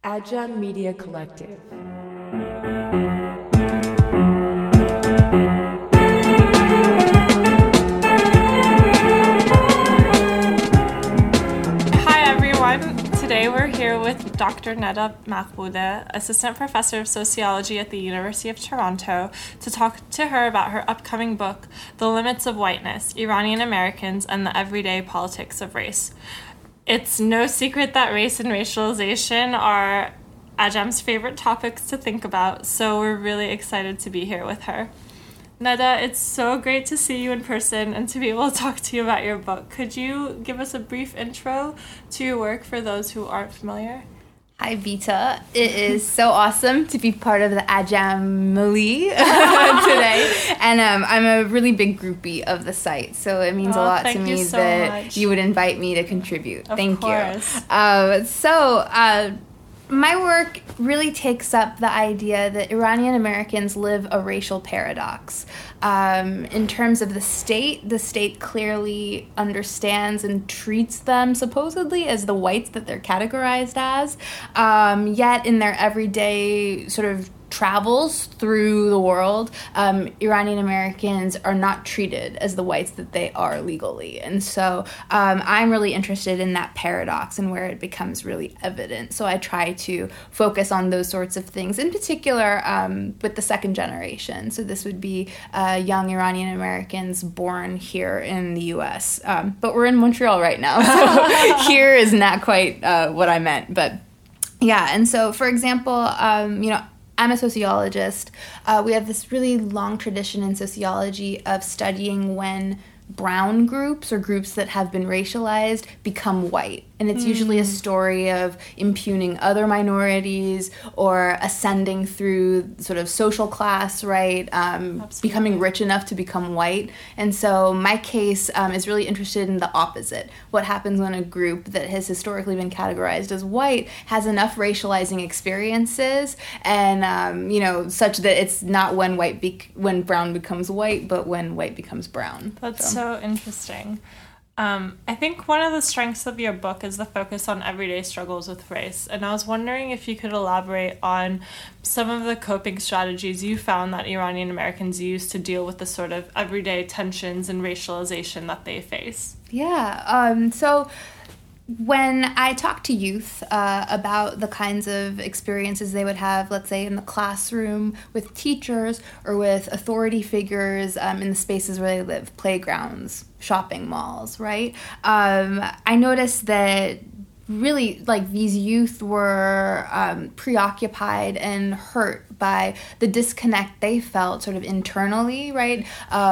Adjunct Media Collective. Hi everyone. Today we're here with Dr. Neda Mahbouda, Assistant Professor of Sociology at the University of Toronto, to talk to her about her upcoming book, The Limits of Whiteness, Iranian Americans and the Everyday Politics of Race. It's no secret that race and racialization are Ajam's favorite topics to think about, so we're really excited to be here with her. Neda, it's so great to see you in person and to be able to talk to you about your book. Could you give us a brief intro to your work for those who aren't familiar? Hi, Vita. It is so awesome to be part of the Ajamily today. And I'm a really big groupie of the site, so it means a lot to me that you would invite me to contribute. Thank you. My work really takes up the idea that Iranian Americans live a racial paradox. In terms of the state clearly understands and treats them supposedly as the whites that they're categorized as, yet in their everyday sort of travels through the world, Iranian Americans are not treated as the whites that they are legally. And so I'm really interested in that paradox and where it becomes really evident. So I try to focus on those sorts of things, in particular with the second generation. So this would be young Iranian Americans born here in the U.S. But we're in Montreal right now, so here is not quite what I meant. But yeah, and so for example, I'm a sociologist. We have this really long tradition in sociology of studying when brown groups or groups that have been racialized become white. And it's usually a story of impugning other minorities or ascending through sort of social class, right? Becoming rich enough to become white. And so my case is really interested in the opposite. What happens when a group that has historically been categorized as white has enough racializing experiences and, such that it's not when brown becomes white, but when white becomes brown. That's so interesting. I think one of the strengths of your book is the focus on everyday struggles with race, and I was wondering if you could elaborate on some of the coping strategies you found that Iranian Americans use to deal with the sort of everyday tensions and racialization that they face. Yeah, so when I talk to youth about the kinds of experiences they would have, let's say in the classroom with teachers or with authority figures in the spaces where they live, playgrounds, shopping malls, right? I noticed that really, these youth were preoccupied and hurt by the disconnect they felt sort of internally, right?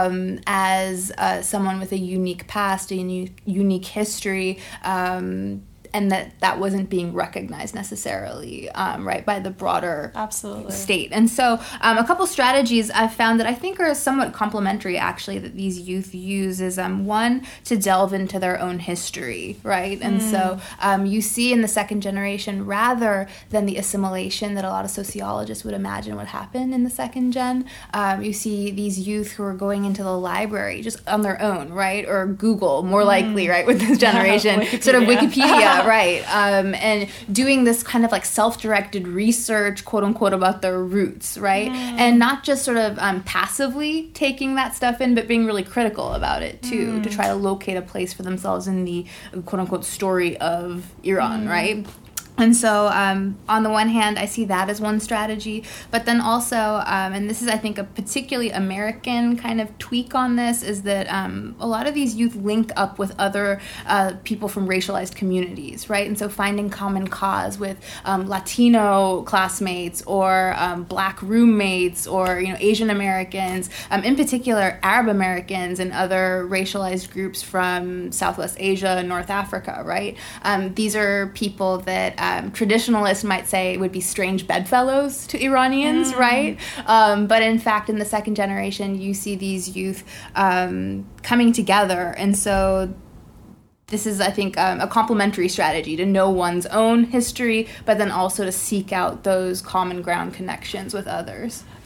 As someone with a unique past, a unique history, and that wasn't being recognized necessarily, right, by the broader state. And so a couple strategies I've found that I think are somewhat complementary, actually, that these youth use is, one, to delve into their own history, right? And so you see in the second generation, rather than the assimilation that a lot of sociologists would imagine would happen in the second gen, you see these youth who are going into the library just on their own, right? Or Google, more likely, right, with this generation, sort of Wikipedia, right, and doing this kind of self-directed research, quote unquote, about their roots, right, and not just sort of passively taking that stuff in, but being really critical about it too, to try to locate a place for themselves in the quote unquote story of Iran, right? And so on the one hand, I see that as one strategy, but then also, and this is, I think, a particularly American kind of tweak on this, is that a lot of these youth link up with other people from racialized communities, right? And so finding common cause with Latino classmates or Black roommates or, Asian Americans, in particular Arab Americans and other racialized groups from Southwest Asia and North Africa, right? These are people that traditionalists might say would be strange bedfellows to Iranians, right? But in fact, in the second generation, you see these youth coming together. And so this is, I think, a complementary strategy to know one's own history, but then also to seek out those common ground connections with others.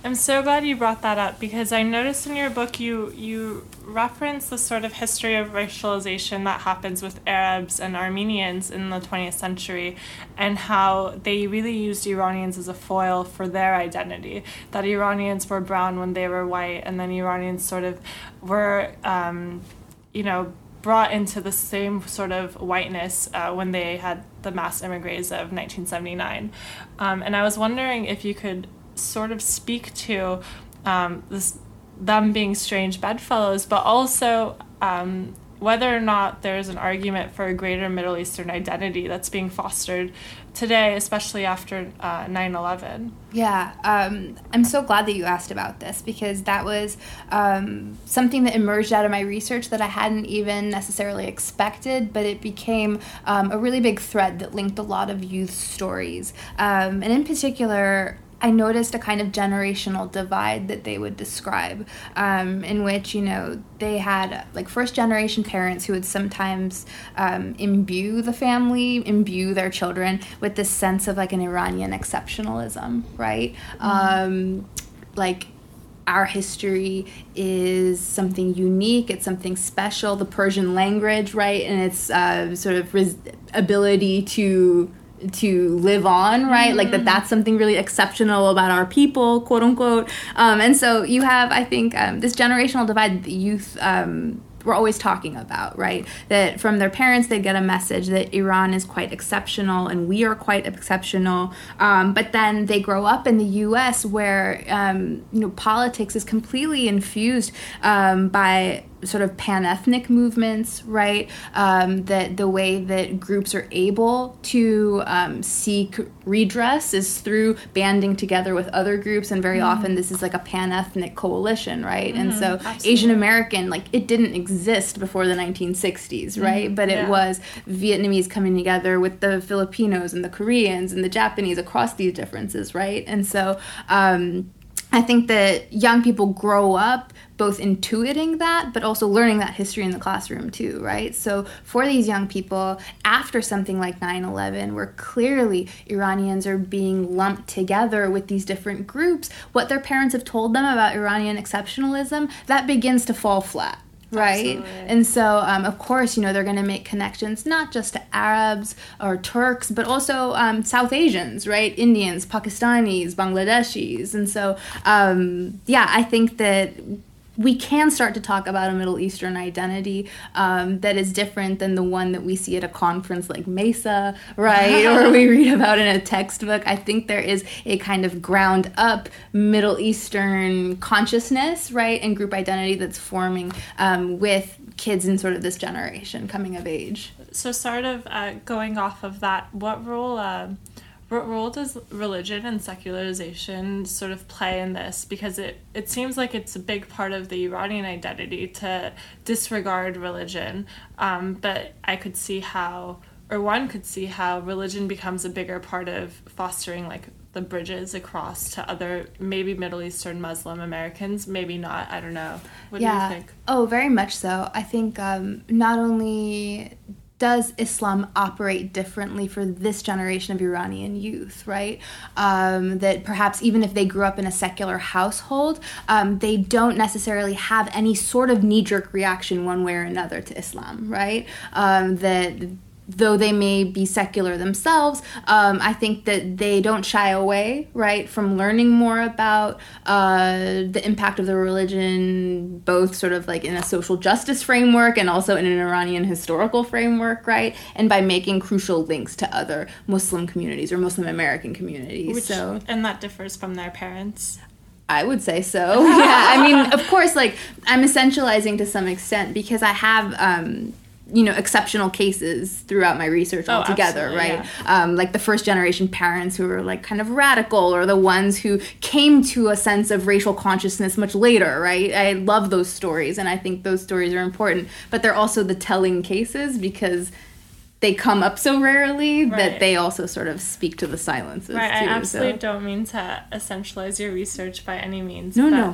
I'm so glad you brought that up, because I noticed in your book you reference the sort of history of racialization that happens with Arabs and Armenians in the 20th century, and how they really used Iranians as a foil for their identity. That Iranians were brown when they were white, and then Iranians sort of were, brought into the same sort of whiteness when they had the mass immigrants of 1979. And I was wondering if you could sort of speak to them being strange bedfellows, but also whether or not there's an argument for a greater Middle Eastern identity that's being fostered today, especially after 9/11. Yeah, I'm so glad that you asked about this, because that was something that emerged out of my research that I hadn't even necessarily expected, but it became a really big thread that linked a lot of youth stories. And in particular, I noticed a kind of generational divide that they would describe, in which, they had like first generation parents who would sometimes imbue their children with this sense of like an Iranian exceptionalism, right? Like, our history is something unique, it's something special, the Persian language, right? And its sort of ability to live on, right? Like that's something really exceptional about our people, quote unquote. And so you have, I think, this generational divide that the youth were always talking about, right? That from their parents, they get a message that Iran is quite exceptional and we are quite exceptional. But then they grow up in the U.S. where, politics is completely infused by sort of pan-ethnic movements, right? That the way that groups are able to seek redress is through banding together with other groups, and very often this is like a pan-ethnic coalition, right? And so absolutely. Asian American, like, it didn't exist before the 1960s, right? But it was Vietnamese coming together with the Filipinos and the Koreans and the Japanese across these differences, right? And so I think that young people grow up both intuiting that, but also learning that history in the classroom too, right? So for these young people, after something like 9/11, where clearly Iranians are being lumped together with these different groups, what their parents have told them about Iranian exceptionalism, that begins to fall flat. Right? Absolutely. And so, of course, they're going to make connections not just to Arabs or Turks, but also South Asians, right? Indians, Pakistanis, Bangladeshis. And so, I think that we can start to talk about a Middle Eastern identity that is different than the one that we see at a conference like Mesa, right? Or we read about in a textbook. I think there is a kind of ground up Middle Eastern consciousness, right? And group identity that's forming with kids in sort of this generation coming of age. So sort of going off of that, what role does religion and secularization sort of play in this? Because it seems like it's a big part of the Iranian identity to disregard religion, but one could see how religion becomes a bigger part of fostering like the bridges across to other maybe Middle Eastern Muslim Americans, maybe not, I don't know. What do you think? Oh, very much so. I think not only does Islam operate differently for this generation of Iranian youth, right? That perhaps even if they grew up in a secular household, they don't necessarily have any sort of knee-jerk reaction one way or another to Islam, right? That though they may be secular themselves, I think that they don't shy away, right, from learning more about the impact of the religion, both sort of like in a social justice framework and also in an Iranian historical framework, right, and by making crucial links to other Muslim communities or Muslim American communities. And that differs from their parents. I would say so. Yeah, I mean, of course, like, I'm essentializing to some extent because I have exceptional cases throughout my research altogether, right? Yeah. Like the first generation parents who were like kind of radical, or the ones who came to a sense of racial consciousness much later, right? I love those stories, and I think those stories are important, but they're also the telling cases because they come up so rarely that they also sort of speak to the silences, right, too. I absolutely don't mean to essentialize your research by any means. No.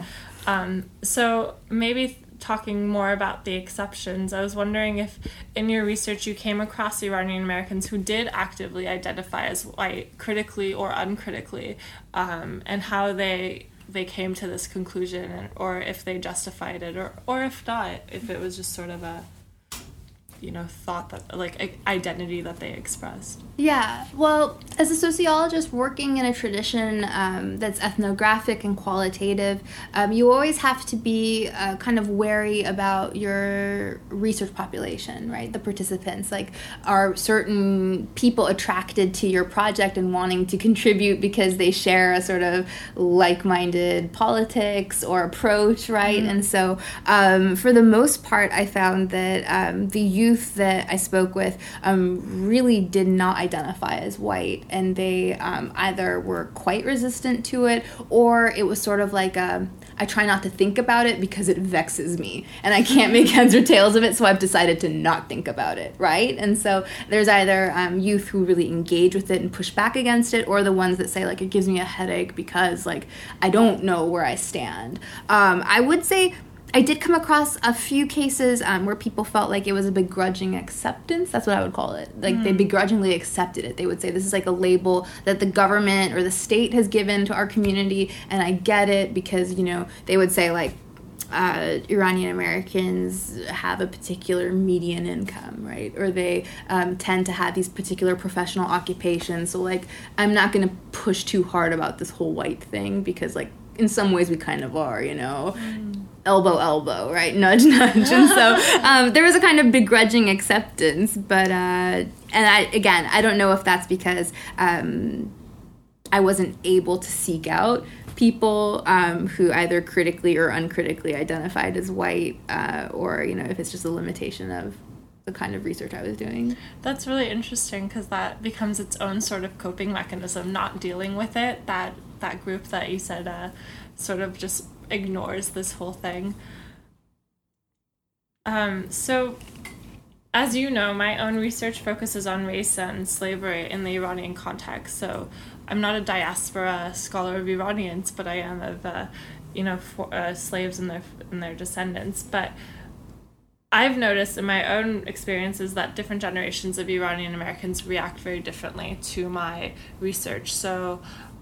So maybe talking more about the exceptions, I was wondering if in your research you came across Iranian Americans who did actively identify as white, critically or uncritically, and how they they came to this conclusion, or if they justified it, or if not, if it was just sort of a, thought that, like, identity that they expressed. Yeah, well, as a sociologist working in a tradition that's ethnographic and qualitative, you always have to be kind of wary about your research population, right? The participants. Like, are certain people attracted to your project and wanting to contribute because they share a sort of like-minded politics or approach, right? Mm-hmm. And so, for the most part, I found that the youth that I spoke with really did not identify as white, and they either were quite resistant to it, or it was sort of like I try not to think about it because it vexes me and I can't make heads or tails of it, so I've decided to not think about it, right? And so there's either youth who really engage with it and push back against it, or the ones that say, like, it gives me a headache because, like, I don't know where I stand. I would say I did come across a few cases where people felt like it was a begrudging acceptance. That's what I would call it. Like, they begrudgingly accepted it. They would say, this is like a label that the government or the state has given to our community, and I get it because, they would say, like, Iranian Americans have a particular median income, right? Or they tend to have these particular professional occupations. So, like, I'm not going to push too hard about this whole white thing because, like, in some ways we kind of are, elbow, right? Nudge, nudge. And so there was a kind of begrudging acceptance, but, and I don't know if that's because I wasn't able to seek out people who either critically or uncritically identified as white, or, if it's just a limitation of the kind of research I was doing. That's really interesting because that becomes its own sort of coping mechanism, not dealing with it, that group that you said sort of just ignores this whole thing. So, as you know, my own research focuses on race and slavery in the Iranian context. So, I'm not a diaspora scholar of Iranians, but I am of slaves and their descendants. But I've noticed in my own experiences that different generations of Iranian Americans react very differently to my research. So,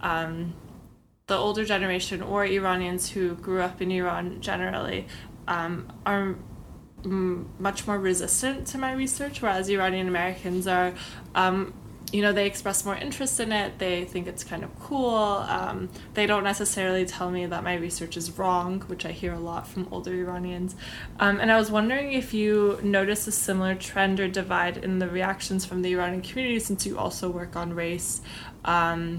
the older generation, or Iranians who grew up in Iran generally, are much more resistant to my research, whereas Iranian Americans are, they express more interest in it. They think it's kind of cool. They don't necessarily tell me that my research is wrong, which I hear a lot from older Iranians. And I was wondering if you notice a similar trend or divide in the reactions from the Iranian community, since you also work on race, and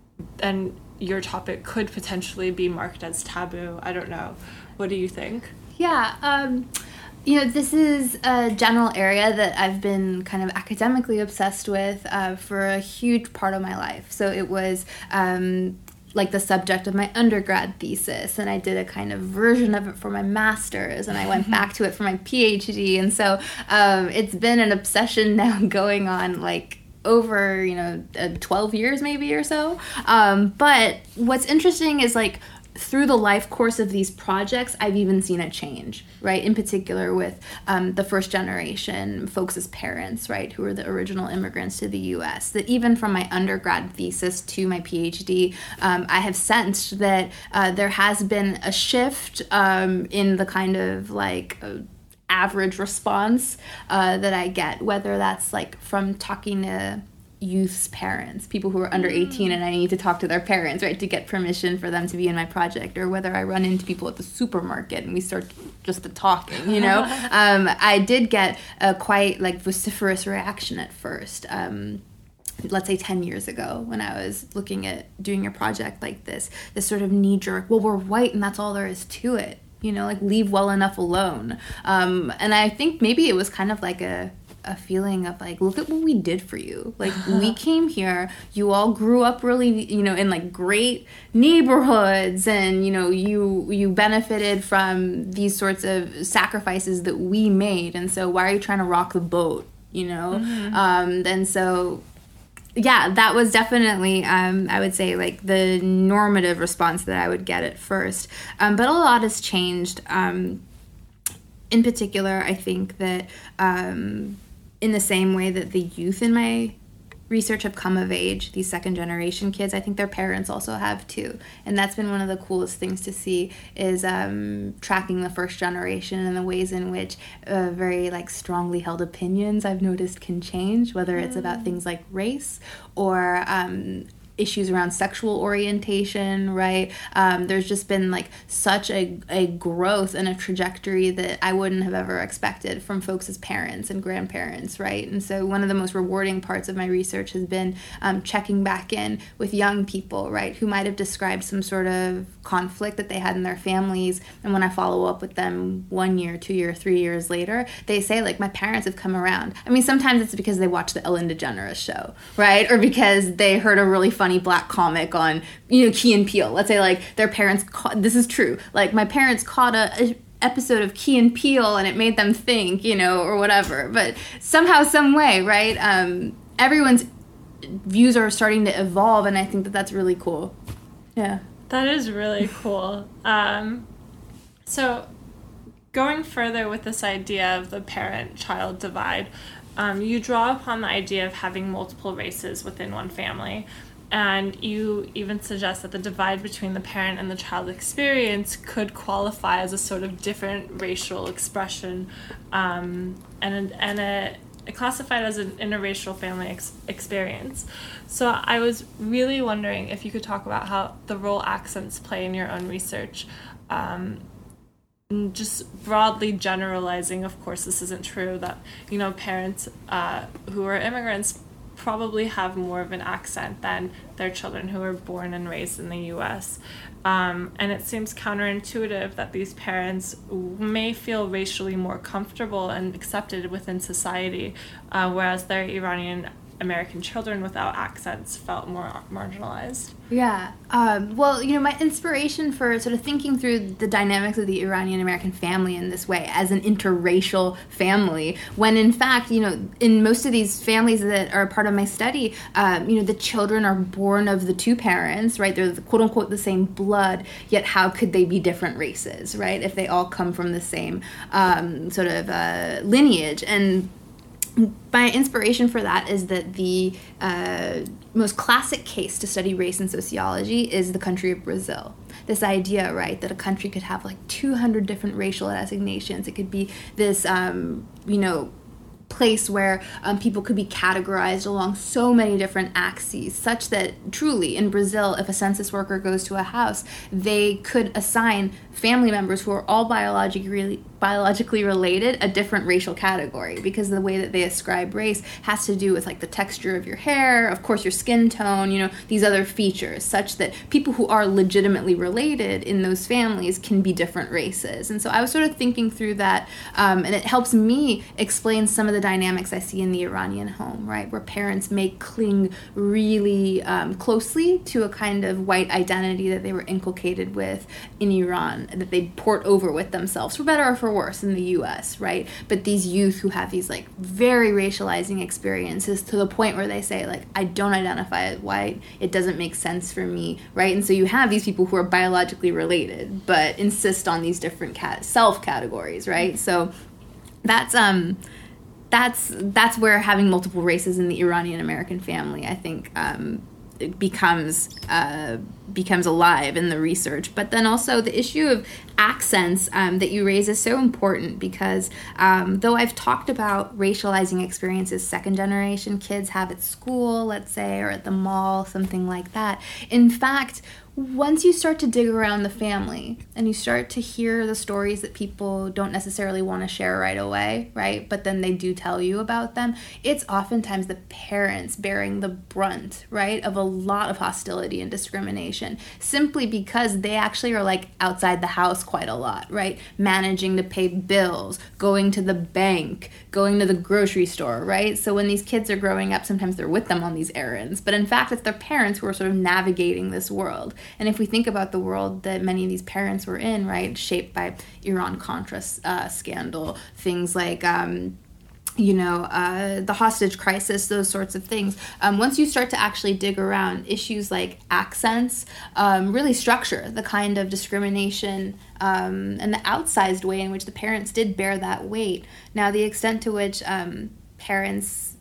your topic could potentially be marked as taboo. I don't know. What do you think? Yeah, this is a general area that I've been kind of academically obsessed with for a huge part of my life. So it was like the subject of my undergrad thesis, and I did a kind of version of it for my master's, and I went back to it for my PhD. And so it's been an obsession now going on, like, over 12 years maybe or so, but what's interesting is, like, through the life course of these projects, I've even seen it change, right? In particular with the first generation folks as parents, right, who were the original immigrants to the U.S., that even from my undergrad thesis to my PhD, I have sensed that there has been a shift in the kind of, like, average response that I get, whether that's, like, from talking to youth's parents, people who are under 18 and I need to talk to their parents, right, to get permission for them to be in my project, or whether I run into people at the supermarket and we start just to talking, I did get a quite, like, vociferous reaction at first. Let's say 10 years ago, when I was looking at doing a project like this sort of knee-jerk, well, we're white and that's all there is to it. Like, leave well enough alone. And I think maybe it was kind of like a feeling of, like, look at what we did for you. Like, we came here, you all grew up really, in, like, great neighborhoods, and, you benefited from these sorts of sacrifices that we made. And so why are you trying to rock the boat, And so, yeah, that was definitely, I would say, like, the normative response that I would get at first. But a lot has changed. In particular, I think that in the same way that the youth in my research have come of age, these second generation kids, I think their parents also have too. And that's been one of the coolest things to see is tracking the first generation and the ways in which very like strongly held opinions I've noticed can change, whether it's about things like race or issues around sexual orientation, right? There's just been like such a growth and a trajectory that I wouldn't have ever expected from folks as parents and grandparents, right? And so one of the most rewarding parts of my research has been checking back in with young people, right, who might have described some sort of conflict that they had in their families. And when I follow up with them 1 year, 2 years, 3 years later, they say like, my parents have come around. I mean, sometimes it's because they watched the Ellen DeGeneres show, right? Or because they heard a really funny black comic on, Key and Peele. Let's say like their parents this is true. Like my parents caught a episode of Key and Peele and it made them think, or whatever. But somehow, some way, right? Everyone's views are starting to evolve, and I think that that's really cool. Yeah. That is really cool. So going further with this idea of the parent-child divide, you draw upon the idea of having multiple races within one family. And you even suggest that the divide between the parent and the child experience could qualify as a sort of different racial expression, and classified as an interracial family experience. So I was really wondering if you could talk about how the role accents play in your own research. Just broadly generalizing, of course, this isn't true, that, parents who are immigrants probably have more of an accent than their children who were born and raised in the U.S. And it seems counterintuitive that these parents may feel racially more comfortable and accepted within society, whereas their Iranian American children without accents felt more marginalized. Yeah. Well, my inspiration for sort of thinking through the dynamics of the Iranian American family in this way as an interracial family, when in fact, in most of these families that are part of my study, the children are born of the two parents, right? They're quote unquote the same blood, yet how could they be different races, right? If they all come from the same sort of lineage. And my inspiration for that is that the most classic case to study race in sociology is the country of Brazil. This idea, right, that a country could have like 200 different racial designations. It could be this, place where people could be categorized along so many different axes, such that truly in Brazil, if a census worker goes to a house, they could assign family members who are all biologically related a different racial category, because the way that they ascribe race has to do with like the texture of your hair, of course your skin tone, these other features, such that people who are legitimately related in those families can be different races. And so I was sort of thinking through that, and it helps me explain some of the dynamics I see in the Iranian home, right, where parents may cling really closely to a kind of white identity that they were inculcated with in Iran, that they port over with themselves, for better or for worse, in the U.S., right? But these youth who have these like very racializing experiences to the point where they say like, I don't identify as white, it doesn't make sense for me, right? And so you have these people who are biologically related but insist on these different self categories, right? So that's where having multiple races in the Iranian American family, I think, it becomes alive in the research. But then also the issue of accents that you raise is so important, because though I've talked about racializing experiences second generation kids have at school, let's say, or at the mall, something like that, in fact, once you start to dig around the family and you start to hear the stories that people don't necessarily want to share right away, right, but then they do tell you about them, it's oftentimes the parents bearing the brunt, right, of a lot of hostility and discrimination, simply because they actually are like outside the house quite a lot, right, managing to pay bills, going to the bank, going to the grocery store, right? So when these kids are growing up, sometimes they're with them on these errands, but in fact it's their parents who are sort of navigating this world. And if we think about the world that many of these parents were in, right, shaped by Iran-Contra scandal, things like, the hostage crisis, those sorts of things. Once you start to actually dig around, issues like accents really structure the kind of discrimination and the outsized way in which the parents did bear that weight. Now, the extent to which parents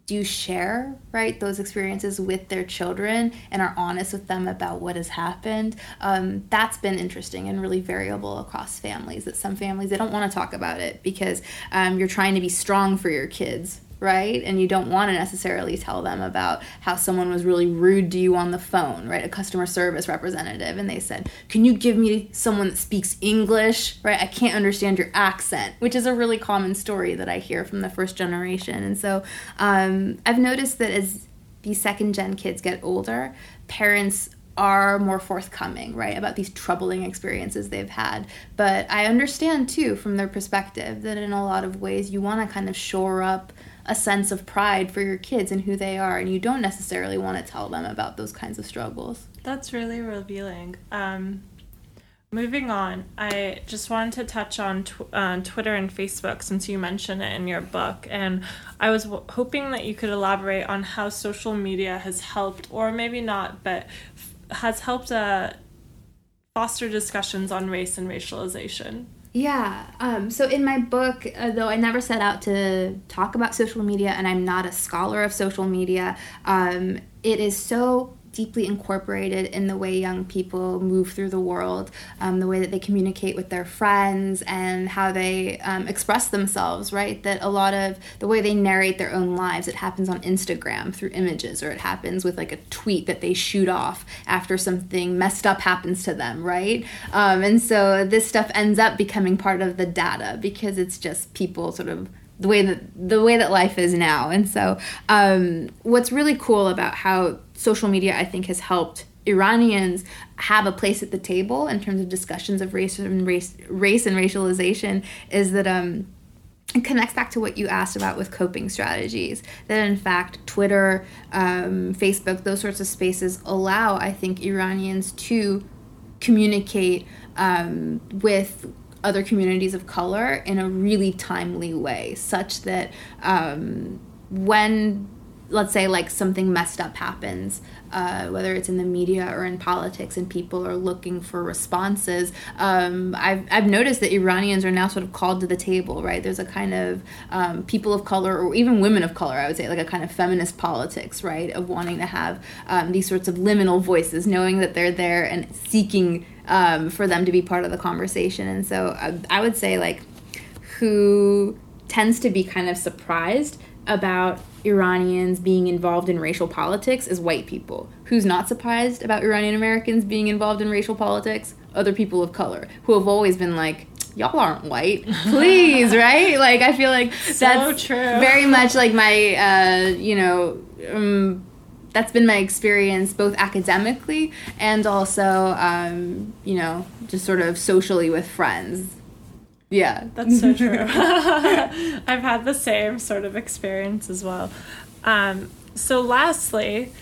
do share, right, those experiences with their children and are honest with them about what has happened, that's been interesting and really variable across families. That some families, they don't want to talk about it because you're trying to be strong for your kids, right? And you don't want to necessarily tell them about how someone was really rude to you on the phone, right? A customer service representative, and they said, "Can you give me someone that speaks English?" Right? "I can't understand your accent," which is a really common story that I hear from the first generation. And so I've noticed that as these second-gen kids get older, parents are more forthcoming, right, about these troubling experiences they've had. But I understand, too, from their perspective, that in a lot of ways you want to kind of shore up a sense of pride for your kids and who they are, and you don't necessarily want to tell them about those kinds of struggles. That's really revealing. Moving on, I just wanted to touch on Twitter and Facebook, since you mentioned it in your book, and I was hoping that you could elaborate on how social media has helped, or maybe not, but has helped foster discussions on race and racialization. Yeah. So in my book, though I never set out to talk about social media, and I'm not a scholar of social media, it is so deeply incorporated in the way young people move through the world, the way that they communicate with their friends and how they express themselves, right? That a lot of the way they narrate their own lives, it happens on Instagram through images, or it happens with like a tweet that they shoot off after something messed up happens to them, right? And so this stuff ends up becoming part of the data because it's just people sort of the way that life is now. And so what's really cool about how social media, I think, has helped Iranians have a place at the table in terms of discussions of race and racialization is that it connects back to what you asked about with coping strategies. That in fact, Twitter, Facebook, those sorts of spaces allow, I think, Iranians to communicate with other communities of color in a really timely way, such that when, let's say, like something messed up happens, whether it's in the media or in politics, and people are looking for responses, I've noticed that Iranians are now sort of called to the table, right? There's a kind of people of color, or even women of color, I would say, like a kind of feminist politics, right, of wanting to have these sorts of liminal voices, knowing that they're there and seeking for them to be part of the conversation. And so I would say, like, who tends to be kind of surprised about Iranians being involved in racial politics is white people. Who's not surprised about Iranian Americans being involved in racial politics? Other people of color, who have always been like, y'all aren't white, please, right? Like, I feel like that's true. Very much like my, that's been my experience both academically and also, just sort of socially with friends. Yeah. That's so true. I've had the same sort of experience as well. So lastly,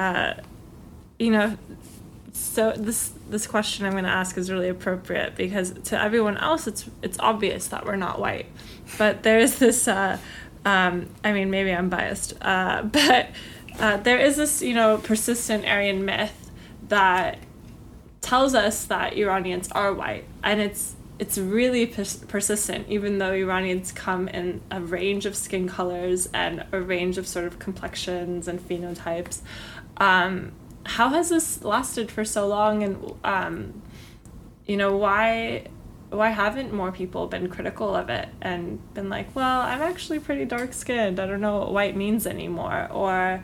so this question I'm going to ask is really appropriate because to everyone else, it's obvious that we're not white. But there's this, maybe I'm biased, but there is this, persistent Aryan myth that tells us that Iranians are white, and it's really persistent, even though Iranians come in a range of skin colors and a range of sort of complexions and phenotypes. How has this lasted for so long, and why haven't more people been critical of it and been like, well, I'm actually pretty dark skinned, I don't know what white means anymore, or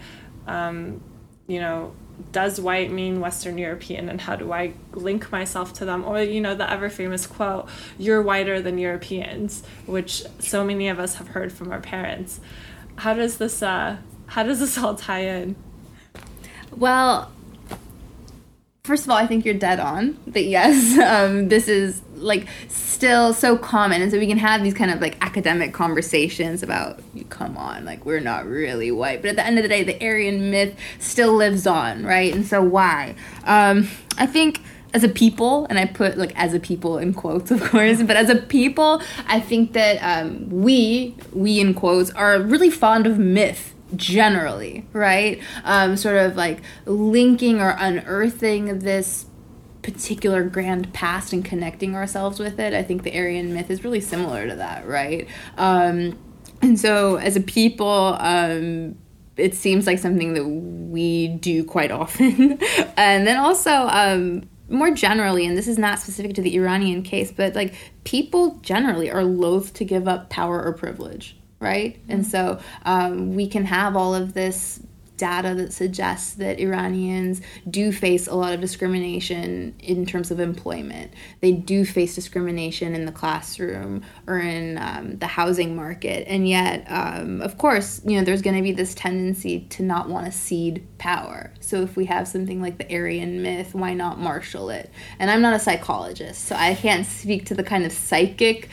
does white mean Western European, and how do I link myself to them? Or, the ever famous quote, "You're whiter than Europeans," which so many of us have heard from our parents. How does this all tie in? Well, first of all, I think you're dead on that. Yes, this is like still so common, and so we can have these kind of like academic conversations about, come on, like, we're not really white, but at the end of the day, the Aryan myth still lives on, right? And so why? I think as a people, and I put like as a people in quotes, of course, but as a people, I think that we in quotes are really fond of myth generally, right? Sort of like linking or unearthing this particular grand past and connecting ourselves with it. I think the Aryan myth is really similar to that, right? And so as a people, it seems like something that we do quite often. And then also, more generally, and this is not specific to the Iranian case, but like people generally are loath to give up power or privilege, right? Mm-hmm. And so we can have all of this data that suggests that Iranians do face a lot of discrimination in terms of employment. They do face discrimination in the classroom or in the housing market. And yet, of course, you know, there's going to be this tendency to not want to cede power. So if we have something like the Aryan myth, why not marshal it? And I'm not a psychologist, so I can't speak to the kind of psychic,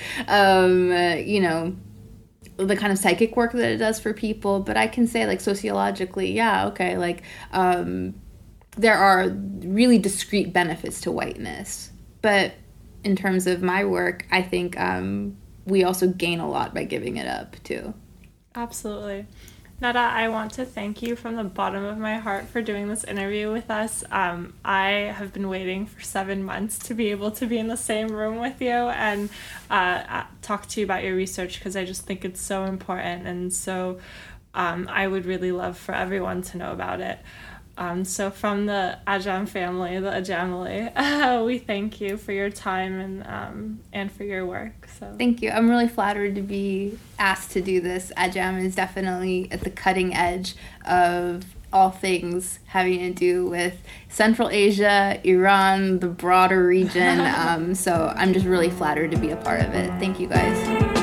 the kind of psychic work that it does for people, but I can say, like, sociologically, yeah, okay, like, there are really discrete benefits to whiteness. But in terms of my work, I think we also gain a lot by giving it up, too. Absolutely. Neda, I want to thank you from the bottom of my heart for doing this interview with us. I have been waiting for 7 months to be able to be in the same room with you and talk to you about your research, because I just think it's so important, and so I would really love for everyone to know about it. So from the Ajam family, the Ajamali, we thank you for your time and for your work. So thank you. I'm really flattered to be asked to do this. Ajam is definitely at the cutting edge of all things having to do with Central Asia, Iran, the broader region. So I'm just really flattered to be a part of it. Thank you, guys.